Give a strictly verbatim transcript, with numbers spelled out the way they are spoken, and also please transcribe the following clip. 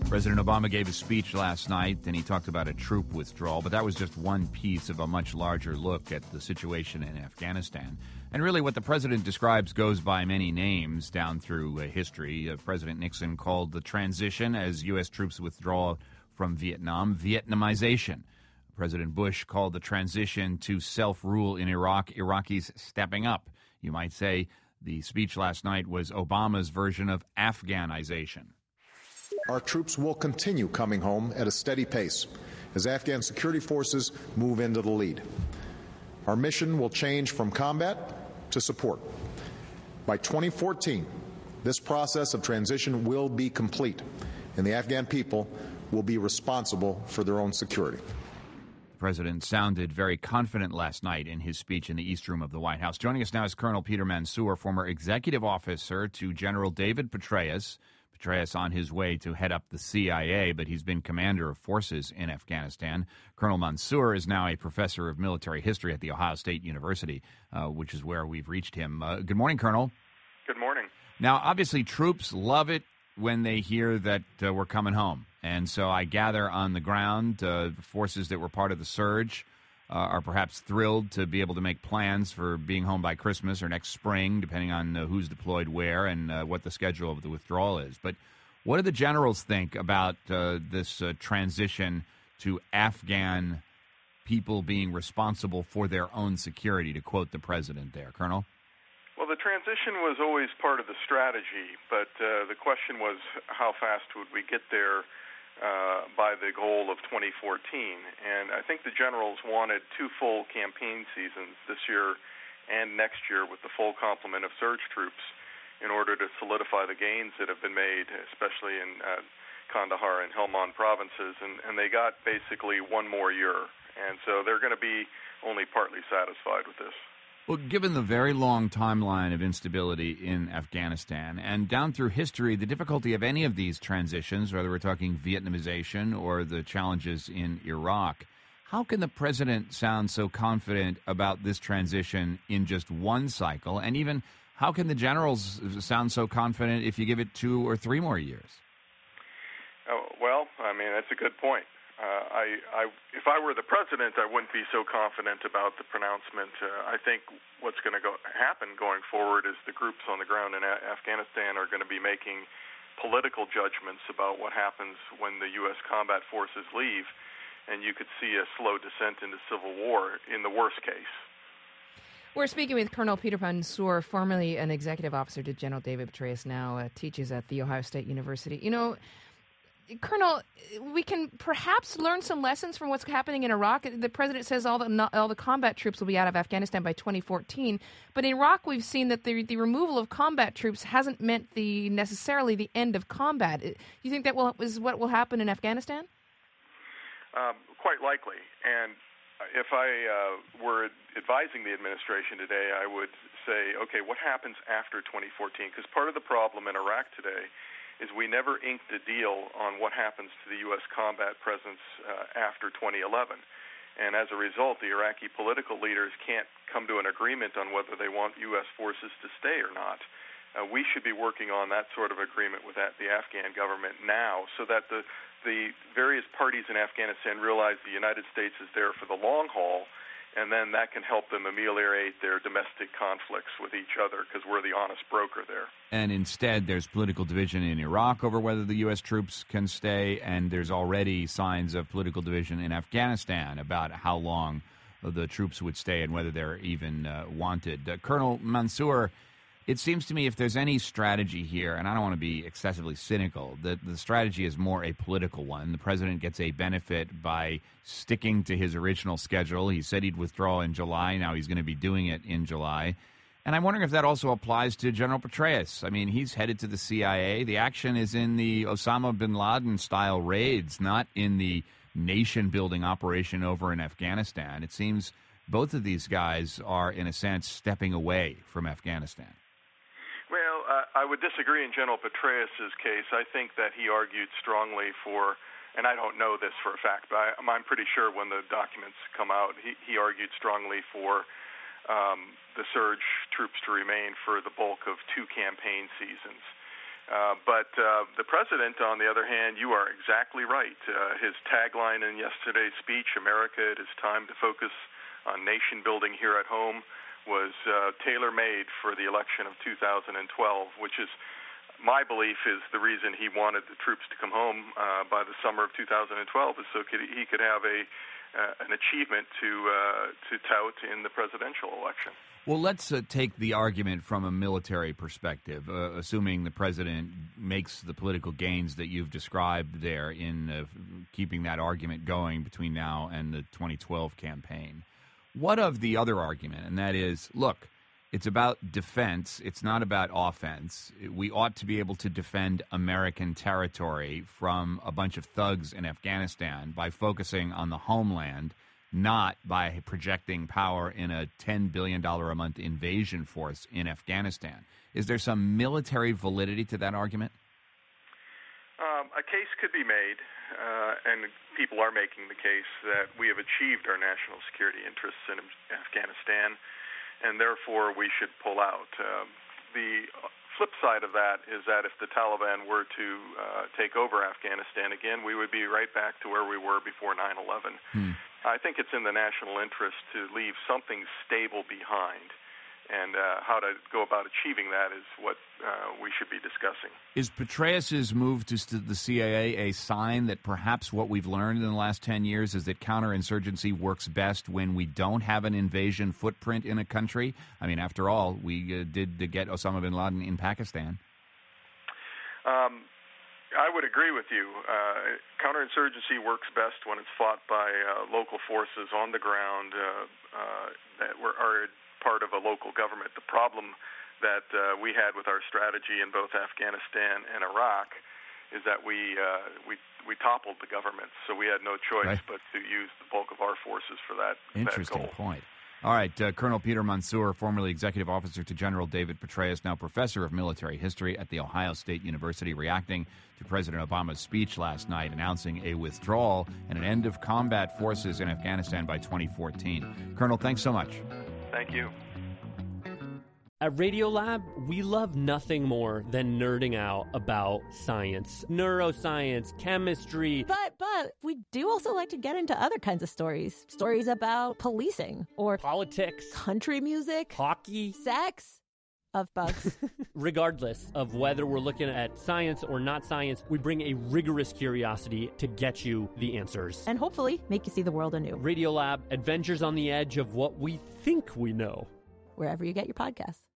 President Obama gave a speech last night, and he talked about a troop withdrawal, but that was just one piece of a much larger look at the situation in Afghanistan. And really what the president describes goes by many names down through uh, history. Uh, President Nixon called the transition as U S troops withdraw from Vietnam Vietnamization. President Bush called the transition to self-rule in Iraq Iraqis stepping up. You might say the speech last night was Obama's version of Afghanization. Our troops will continue coming home at a steady pace as Afghan security forces move into the lead. Our mission will change from combat to support. By twenty fourteen, this process of transition will be complete, and the Afghan people will be responsible for their own security. The president sounded very confident last night in his speech in the East Room of the White House. Joining us now is Colonel Peter Mansour, former executive officer to General David Petraeus. Petraeus on his way to head up the C I A, but he's been commander of forces in Afghanistan. Colonel Mansour is now a professor of military history at The Ohio State University, uh, which is where we've reached him. Uh, good morning, Colonel. Good morning. Now, obviously, troops love it when they hear that uh, we're coming home. And so I gather on the ground, uh, the forces that were part of the surge uh, are perhaps thrilled to be able to make plans for being home by Christmas or next spring, depending on uh, who's deployed where and uh, what the schedule of the withdrawal is. But what do the generals think about uh, this uh, transition to Afghan people being responsible for their own security, to quote the president there? Colonel? Well, the transition was always part of the strategy, but uh, the question was how fast would we get there uh, by the goal of twenty fourteen. And I think the generals wanted two full campaign seasons this year and next year with the full complement of surge troops in order to solidify the gains that have been made, especially in uh, Kandahar and Helmand provinces. And, and they got basically one more year. And so they're going to be only partly satisfied with this. Well, given the very long timeline of instability in Afghanistan and down through history, the difficulty of any of these transitions, whether we're talking Vietnamization or the challenges in Iraq, how can the president sound so confident about this transition in just one cycle? And even how can the generals sound so confident if you give it two or three more years? Oh, well, I mean, that's a good point. Uh, I, I, if I were the president, I wouldn't be so confident about the pronouncement. Uh, I think what's going to go happen going forward is the groups on the ground in a- Afghanistan are going to be making political judgments about what happens when the U S combat forces leave, and you could see a slow descent into civil war in the worst case. We're speaking with Colonel Peter Mansour, formerly an executive officer to General David Petraeus, now uh, teaches at The Ohio State University. You know, Colonel, we can perhaps learn some lessons from what's happening in Iraq. The president says all the all the combat troops will be out of Afghanistan by twenty fourteen. But in Iraq, we've seen that the the removal of combat troops hasn't meant the necessarily the end of combat. You think that will is what will happen in Afghanistan? Um, quite likely. And if I uh, were advising the administration today, I would say, okay, what happens after twenty fourteen? Because part of the problem in Iraq today is we never inked a deal on what happens to the U S combat presence uh, after twenty eleven. And as a result, the Iraqi political leaders can't come to an agreement on whether they want U S forces to stay or not. Uh, we should be working on that sort of agreement with that, the Afghan government now, so that the, the various parties in Afghanistan realize the United States is there for the long haul, and then that can help them ameliorate their domestic conflicts with each other because we're the honest broker there. And instead, there's political division in Iraq over whether the U S troops can stay, and there's already signs of political division in Afghanistan about how long the troops would stay and whether they're even uh, wanted. Uh, Colonel Mansour, it seems to me if there's any strategy here, and I don't want to be excessively cynical, that the strategy is more a political one. The president gets a benefit by sticking to his original schedule. He said he'd withdraw in July. Now he's going to be doing it in July. And I'm wondering if that also applies to General Petraeus. I mean, he's headed to the C I A. The action is in the Osama bin Laden-style raids, not in the nation-building operation over in Afghanistan. It seems both of these guys are, in a sense, stepping away from Afghanistan. Well, uh, I would disagree in General Petraeus's case. I think that he argued strongly for, and I don't know this for a fact, but I, I'm pretty sure when the documents come out, he, he argued strongly for um, the surge troops to remain for the bulk of two campaign seasons. Uh, but uh, the president, on the other hand, you are exactly right. Uh, his tagline in yesterday's speech, "America, it is time to focus on nation building here at home," was uh, tailor-made for the election of two thousand twelve, which is, my belief, is the reason he wanted the troops to come home uh, by the summer of two thousand twelve, is so could, he could have a uh, an achievement to uh, to tout in the presidential election. Well, let's uh, take the argument from a military perspective, uh, assuming the president makes the political gains that you've described there in uh, keeping that argument going between now and the twenty twelve campaign. What of the other argument, and that is, look, it's about defense. It's not about offense. We ought to be able to defend American territory from a bunch of thugs in Afghanistan by focusing on the homeland, not by projecting power in a ten billion dollars a month invasion force in Afghanistan. Is there some military validity to that argument? Um, a case could be made, uh, and people are making the case, that we have achieved our national security interests in Afghanistan, and therefore we should pull out. Uh, the flip side of that is that if the Taliban were to uh, take over Afghanistan again, we would be right back to where we were before nine eleven. Hmm. I think it's in the national interest to leave something stable behind, and uh, how to go about achieving that is what uh, we should be discussing. Is Petraeus's move to the C I A a sign that perhaps what we've learned in the last ten years is that counterinsurgency works best when we don't have an invasion footprint in a country? I mean, after all, we uh, did get Osama bin Laden in Pakistan. Um, I would agree with you. Uh, counterinsurgency works best when it's fought by uh, local forces on the ground uh, uh, that were, are part of a local government. The problem that uh, we had with our strategy in both Afghanistan and Iraq is that we uh, we we toppled the government, so we had no choice right. but to use the bulk of our forces for that. Interesting that goal. point. All right, uh, Colonel Peter Mansour, formerly Executive Officer to General David Petraeus, now Professor of Military History at The Ohio State University, reacting to President Obama's speech last night announcing a withdrawal and an end of combat forces in Afghanistan by twenty fourteen. Colonel, thanks so much. Thank you. At Radiolab, we love nothing more than nerding out about science, neuroscience, chemistry. But, but, we do also like to get into other kinds of stories. Stories about policing or politics, country music, hockey, sex, of bugs. Regardless of whether we're looking at science or not science, we bring a rigorous curiosity to get you the answers. And hopefully make you see the world anew. Radiolab, adventures on the edge of what we think we know. Wherever you get your podcasts.